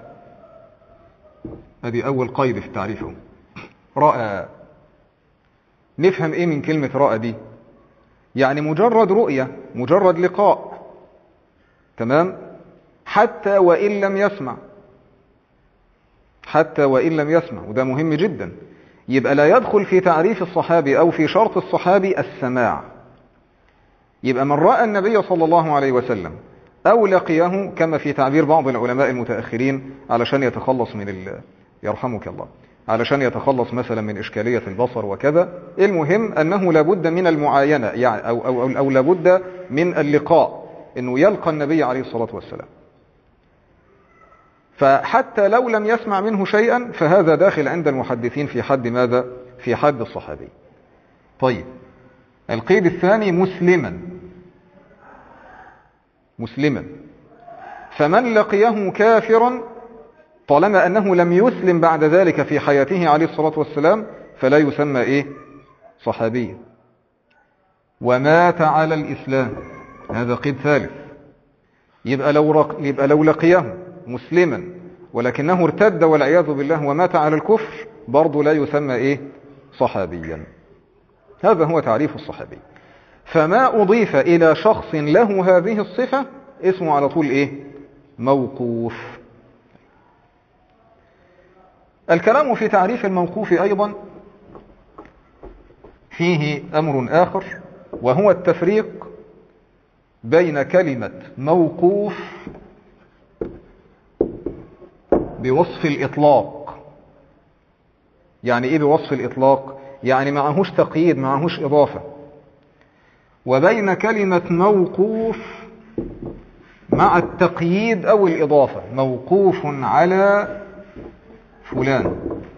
[SPEAKER 2] هذه أول قيد في تعريفه. رأى، نفهم إيه من كلمة رأى دي؟ يعني مجرد رؤية، مجرد لقاء، تمام؟ حتى وإن لم يسمع، حتى وإن لم يسمع، وده مهم جدا. يبقى لا يدخل في تعريف الصحابي أو في شرط الصحابي السماع. يبقى من رأى النبي صلى الله عليه وسلم أو لقيه، كما في تعبير بعض العلماء المتأخرين علشان يتخلص من ال... يرحمك الله، علشان يتخلص مثلا من إشكالية البصر وكذا. المهم أنه لابد من المعاينة، يعني أو, أو, أو, أو لابد من اللقاء، أنه يلقى النبي عليه الصلاة والسلام. فحتى لو لم يسمع منه شيئا فهذا داخل عند المحدثين في حد ماذا؟ في حد الصحابي. طيب، القيد الثاني مسلما. مسلما، فمن لقيه كافرا طالما أنه لم يسلم بعد ذلك في حياته عليه الصلاة والسلام فلا يسمى إيه؟ صحابيا. ومات على الإسلام، هذا قيد ثالث. يبقى لو, رق... يبقى لو لقيه مسلما ولكنه ارتد والعياذ بالله ومات على الكفر برضه لا يسمى إيه؟ صحابيا. هذا هو تعريف الصحابي. فما أضيف إلى شخص له هذه الصفة اسمه على طول إيه؟ موقوف. الكلام في تعريف الموقوف أيضا فيه أمر آخر، وهو التفريق بين كلمة موقوف بوصف الإطلاق. يعني إيه بوصف الإطلاق؟ يعني معهوش تقييد، معهوش إضافة. وبين كلمة موقوف مع التقييد أو الإضافة، موقوف على فلان.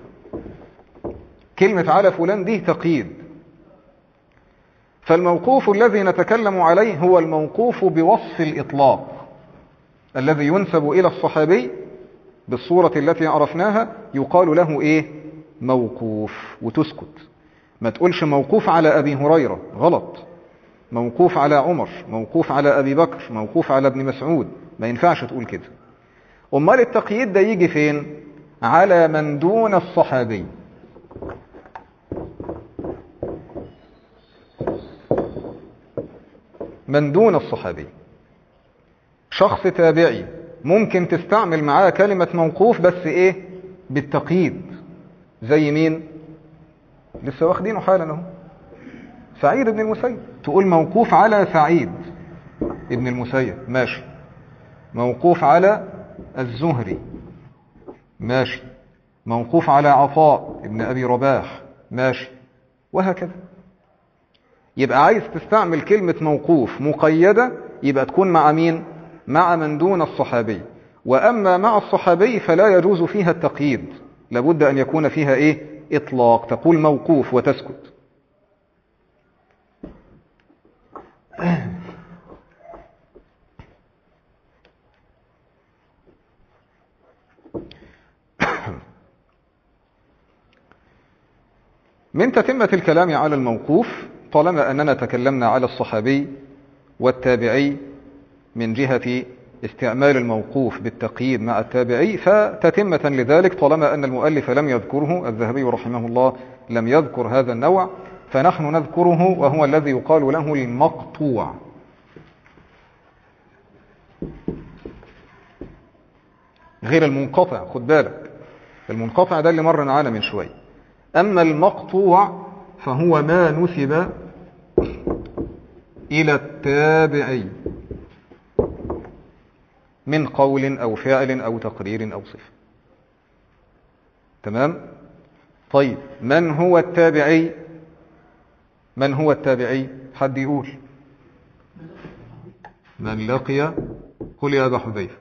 [SPEAKER 2] كلمة على فلان دي تقييد. فالموقوف الذي نتكلم عليه هو الموقوف بوصف الإطلاق الذي ينسب إلى الصحابي بالصورة التي عرفناها، يقال له إيه؟ موقوف. وتسكت، ما تقولش موقوف على أبي هريرة، غلط. موقوف على عمر، موقوف على أبي بكر، موقوف على ابن مسعود، ما ينفعش تقول كده. أمال التقييد ده يجي فين؟ على من دون الصحابي. من دون الصحابي، شخص تابعي ممكن تستعمل معاه كلمة موقوف بس إيه؟ بالتقييد. زي مين؟ لسه واخدينه حالا اهو، سعيد بن المسيب. تقول موقوف على سعيد ابن المسيب، ماشي. موقوف على الزهري، ماشي. موقوف على عطاء ابن أبي رباح، ماشي، وهكذا. يبقى عايز تستعمل كلمة موقوف مقيدة، يبقى تكون مع مين؟ مع من دون الصحابي. وأما مع الصحابي فلا يجوز فيها التقييد، لابد أن يكون فيها إيه؟ إطلاق. تقول موقوف وتسكت. من تتمة الكلام على الموقوف، طالما أننا تكلمنا على الصحابي والتابعي من جهة استعمال الموقوف بالتقييد مع التابعي، فتتمة لذلك طالما أن المؤلف لم يذكره، الذهبي رحمه الله لم يذكر هذا النوع، فنحن نذكره، وهو الذي يقال له المقطوع. غير المنقطع، خد بالك، المنقطع ده اللي مر معانا من شوي. أما المقطوع فهو ما نسب إلى التابعي من قول أو فعل أو تقرير أو صفة. تمام؟ طيب، من هو التابعي؟ من هو التابعي؟ حد يقول. من لقي، قل يا أبا حذيفة.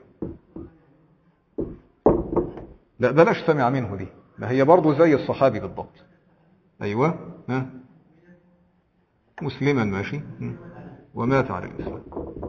[SPEAKER 2] لا بلاش سمع منه دي، ما هي برضو زي الصحابي بالضبط. أيوة، ها؟ مسلما، ماشي، ومات على الإسلام.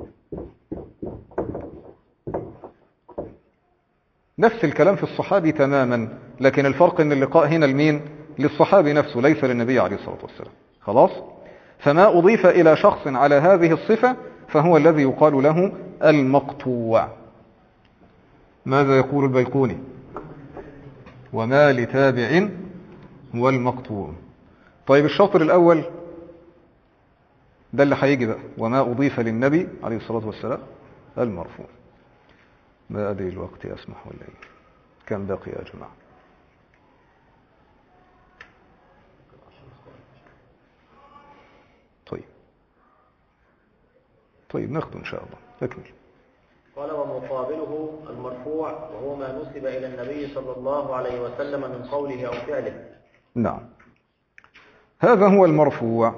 [SPEAKER 2] نفس الكلام في الصحابي تماما، لكن الفرق ان اللقاء هنا لمين؟ للصحابي نفسه، ليس للنبي عليه الصلاة والسلام. خلاص؟ فما أضيف إلى شخص على هذه الصفة فهو الذي يقال له المقطوع. ماذا يقول البيقوني؟ وما لتابع هو المقطوع. طيب الشطر الأول ده اللي هيجي بقى، وما أضيف للنبي عليه الصلاة والسلام المرفوع. ما أدري الوقت يسمح ولا إيه؟ كم بقي يا جماعة؟ طيب طيب ناخده إن شاء الله. أكمل.
[SPEAKER 3] قال ومقابله المرفوع وهو ما نسب إلى النبي صلى الله عليه وسلم من قوله أو فعله.
[SPEAKER 2] نعم، هذا هو المرفوع.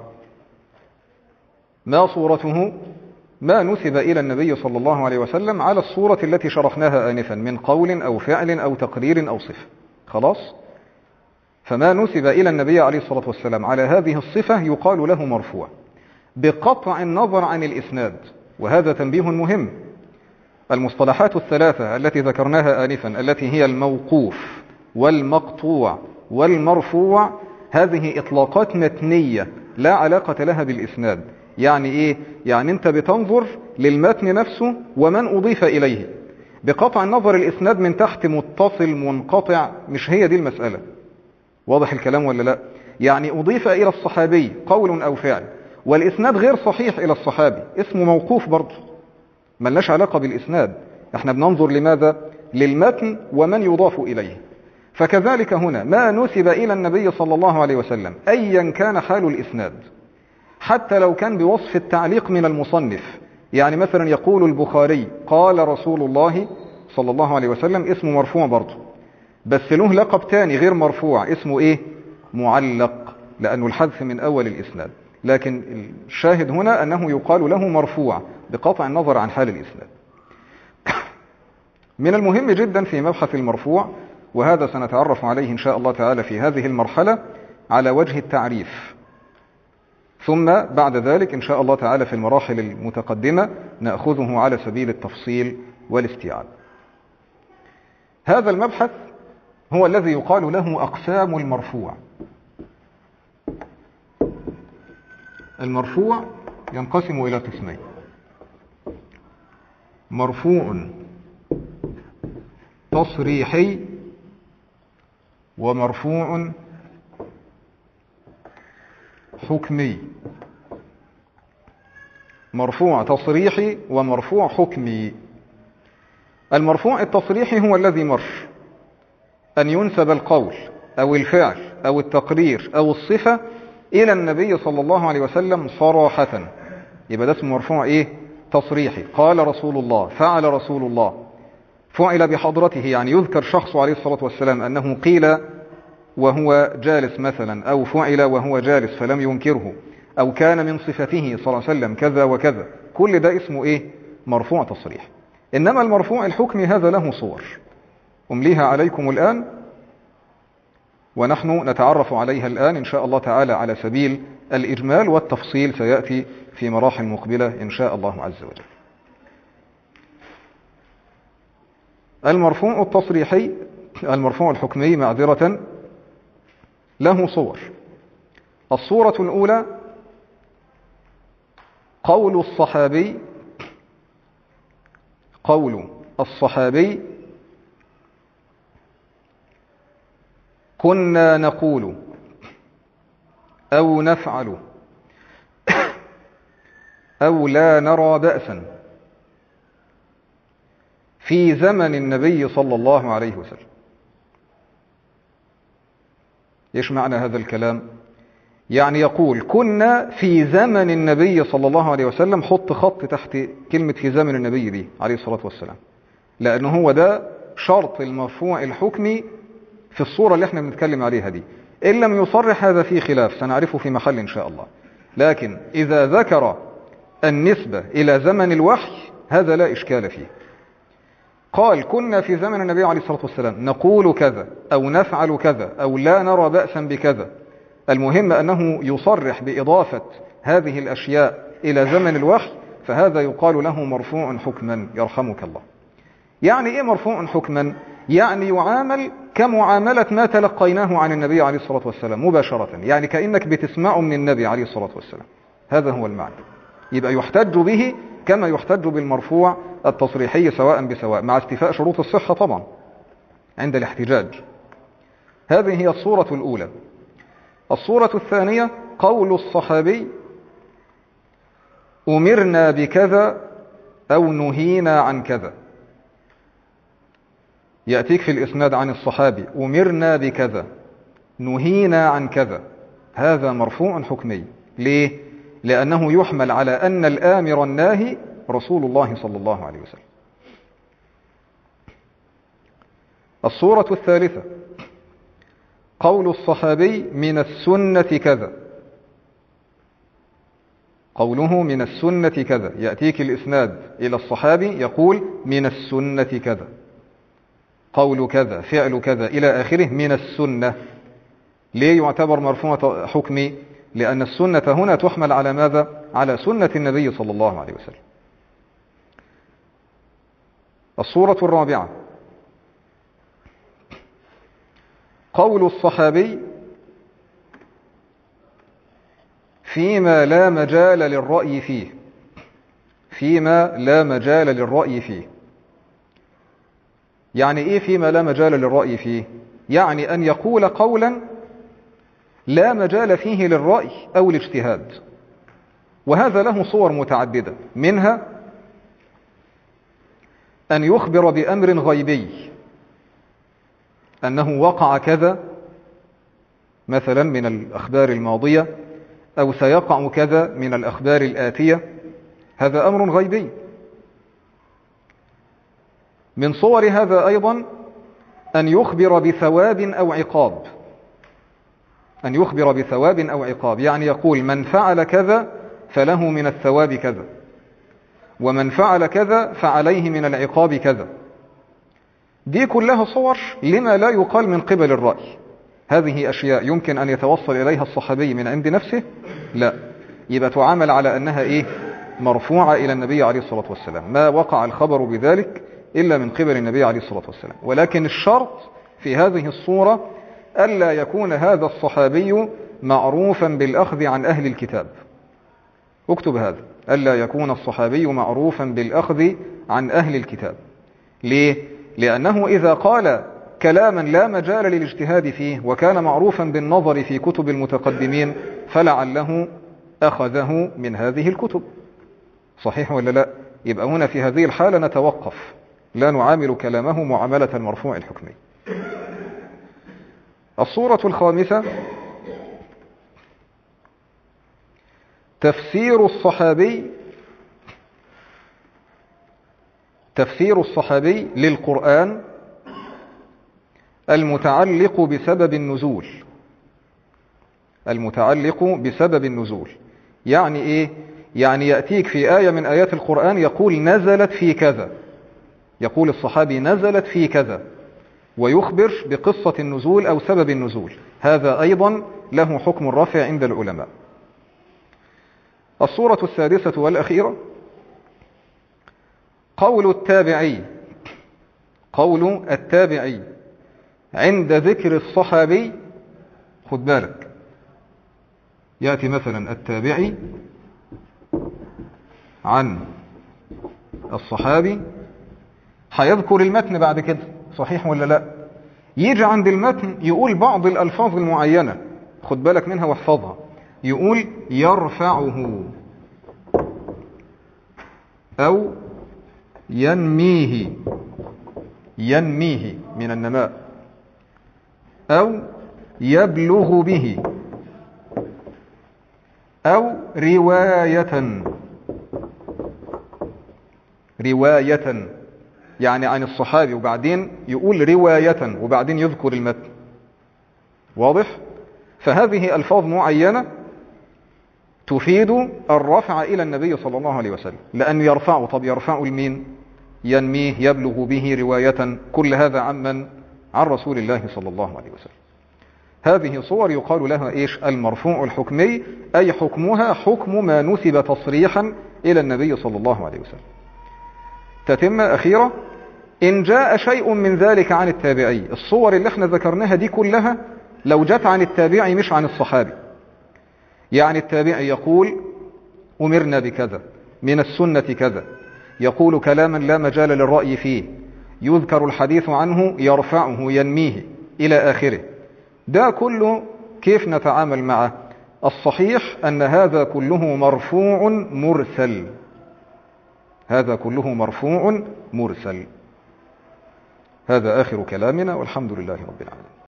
[SPEAKER 2] ما صورته؟ ما نسب إلى النبي صلى الله عليه وسلم على الصورة التي شرحناها آنفا من قول أو فعل أو تقرير أو صفة. خلاص؟ فما نسب إلى النبي عليه الصلاة والسلام على هذه الصفة يقال له مرفوع، بقطع النظر عن الإسناد. وهذا تنبيه مهم. المصطلحات الثلاثة التي ذكرناها آنفا، التي هي الموقوف والمقطوع والمرفوع، هذه إطلاقات متنية لا علاقة لها بالإسناد. يعني إيه؟ يعني أنت بتنظر للمتن نفسه ومن أضيف إليه، بقطع النظر الإسناد من تحت متصل منقطع، مش هي دي المسألة. واضح الكلام ولا لا؟ يعني أضيف إلى الصحابي قول أو فعل والإسناد غير صحيح إلى الصحابي، اسمه موقوف برضه، ملناش علاقة بالإسناد. احنا بننظر لماذا؟ للمتن ومن يضاف إليه. فكذلك هنا ما نسب إلى النبي صلى الله عليه وسلم أيا كان حال الإسناد، حتى لو كان بوصف التعليق من المصنف، يعني مثلا يقول البخاري قال رسول الله صلى الله عليه وسلم، اسمه مرفوع برضه، بس له لقب تاني غير مرفوع، اسمه ايه؟ معلق، لأنه الحذف من أول الإسناد. لكن الشاهد هنا أنه يقال له مرفوع بقطع النظر عن حال الإسناد. من المهم جدا في مبحث المرفوع، وهذا سنتعرف عليه إن شاء الله تعالى في هذه المرحلة على وجه التعريف، ثم بعد ذلك إن شاء الله تعالى في المراحل المتقدمة نأخذه على سبيل التفصيل والاستيعاب. هذا المبحث هو الذي يقال له أقسام المرفوع. المرفوع ينقسم إلى قسمين: مرفوع تصريحي ومرفوع حكمي. مرفوع تصريحي ومرفوع حكمي. المرفوع التصريحي هو الذي مر أن ينسب القول أو الفعل أو التقرير أو الصفة إلى النبي صلى الله عليه وسلم صراحة، يبقى ده اسمه مرفوع إيه؟ تصريحي. قال رسول الله، فعل رسول الله، فعل بحضرته، يعني يذكر شخص عليه الصلاة والسلام أنه قيل وهو جالس مثلا، أو فعل وهو جالس فلم ينكره، أو كان من صفته صلى الله عليه وسلم كذا وكذا، كل ده اسمه إيه؟ مرفوع تصريح. إنما المرفوع الحكمي هذا له صور أمليها عليكم الآن، ونحن نتعرف عليها الآن إن شاء الله تعالى على سبيل الإجمال، والتفصيل سيأتي في مراحل مقبلة إن شاء الله عز وجل. المرفوع التصريحي، المرفوع الحكمي معذرة، له صور. الصورة الأولى قول الصحابي، قول الصحابي كنا نقول أو نفعل أو لا نرى بأسا في زمن النبي صلى الله عليه وسلم. إيش معنى هذا الكلام؟ يعني يقول كنا في زمن النبي صلى الله عليه وسلم، حط خط تحت كلمة في زمن النبي دي عليه الصلاة والسلام، لأنه هو ده شرط المرفوع الحكمي في الصورة اللي احنا بنتكلم عليها دي. إن لم يصرح هذا فيه خلاف سنعرفه في محل إن شاء الله، لكن إذا ذكر النسبة إلى زمن الوحي هذا لا إشكال فيه. قال كنا في زمن النبي عليه الصلاة والسلام نقول كذا أو نفعل كذا أو لا نرى بأسا بكذا، المهم أنه يصرح بإضافة هذه الأشياء إلى زمن الوحي، فهذا يقال له مرفوع حكما يرحمك الله. يعني إيه مرفوع حكما؟ يعني يعامل كمعاملة ما تلقيناه عن النبي عليه الصلاة والسلام مباشرة، يعني كأنك بتسمعه من النبي عليه الصلاة والسلام، هذا هو المعنى. يبقى يحتج به كما يحتج بالمرفوع التصريحي سواء بسواء، مع استيفاء شروط الصحة طبعا عند الاحتجاج. هذه هي الصورة الأولى. الصورة الثانية قول الصحابي أمرنا بكذا أو نهينا عن كذا. يأتيك في الإسناد عن الصحابي أمرنا بكذا نهينا عن كذا، هذا مرفوع حكمي. ليه؟ لأنه يحمل على أن الآمر الناهي رسول الله صلى الله عليه وسلم. الصورة الثالثة قول الصحابي من السنة كذا، قوله من السنة كذا، يأتيك الإسناد إلى الصحابي يقول من السنة كذا، قول كذا فعل كذا إلى آخره من السنة. ليه يعتبر مرفوع حكمي؟ لأن السنة هنا تحمل على ماذا؟ على سنة النبي صلى الله عليه وسلم. الصورة الرابعة قول الصحابي فيما لا مجال للرأي فيه، فيما لا مجال للرأي فيه. يعني إيه فيما لا مجال للرأي فيه؟ يعني أن يقول قولا لا مجال فيه للرأي أو الاجتهاد، وهذا له صور متعددة، منها أن يخبر بأمر غيبي أنه وقع كذا مثلا من الأخبار الماضية، أو سيقع كذا من الأخبار الآتية، هذا أمر غيبي. من صور هذا أيضا أن يخبر بثواب أو عقاب، أن يخبر بثواب أو عقاب، يعني يقول من فعل كذا فله من الثواب كذا، ومن فعل كذا فعليه من العقاب كذا. دي كلها صور لما لا يقال من قبل الرأي. هذه أشياء يمكن أن يتوصل إليها الصحابي من عند نفسه؟ لا، يبقى تعامل على أنها إيه؟ مرفوعة إلى النبي عليه الصلاة والسلام، ما وقع الخبر بذلك إلا من قبل النبي عليه الصلاة والسلام. ولكن الشرط في هذه الصورة ألا يكون هذا الصحابي معروفا بالأخذ عن أهل الكتاب. اكتب هذا، ألا يكون الصحابي معروفا بالأخذ عن أهل الكتاب. ليه؟ لأنه إذا قال كلاما لا مجال للاجتهاد فيه وكان معروفا بالنظر في كتب المتقدمين فلعله أخذه من هذه الكتب. صحيح ولا لا؟ يبقى هنا في هذه الحالة نتوقف، لا نعامل كلامه معاملة المرفوع الحكمي. الصورة الخامسة تفسير الصحابي تفسير الصحابي للقرآن المتعلق بسبب النزول المتعلق بسبب النزول. يعني ايه؟ يعني يأتيك في آية من آيات القرآن يقول نزلت في كذا، يقول الصحابي نزلت في كذا، ويخبر بقصة النزول أو سبب النزول. هذا أيضا له حكم الرفع عند العلماء. الصورة السادسة والأخيرة قول التابعي قول التابعي عند ذكر الصحابي. خد بالك، يأتي مثلا التابعي عن الصحابي، هيذكر المتن بعد كده، صحيح ولا لا؟ يجي عند المتن يقول بعض الألفاظ المعينة، خد بالك منها واحفظها. يقول يرفعه أو ينميه، ينميه من النماء، أو يبلغ به، أو رواية رواية يعني عن الصحابي، وبعدين يقول رواية وبعدين يذكر المتن. واضح؟ فهذه ألفاظ معينة تفيد الرفع إلى النبي صلى الله عليه وسلم، لأن يرفعه. طب يرفعه لمين؟ ينميه، يبلغ به، رواية، كل هذا عمن عن رسول الله صلى الله عليه وسلم. هذه صور يقال لها إيش؟ المرفوع الحكمي، أي حكمها حكم ما نسب تصريحا إلى النبي صلى الله عليه وسلم. تتم أخيرة، إن جاء شيء من ذلك عن التابعي، الصور اللي احنا ذكرناها دي كلها لو جت عن التابعي مش عن الصحابي، يعني التابعي يقول أمرنا بكذا، من السنة كذا، يقول كلاما لا مجال للرأي فيه، يذكر الحديث عنه، يرفعه، ينميه إلى آخره، ده كله كيف نتعامل معه؟ الصحيح أن هذا كله مرفوع مرسل، هذا كله مرفوع مرسل. هذا آخر كلامنا، والحمد لله رب العالمين.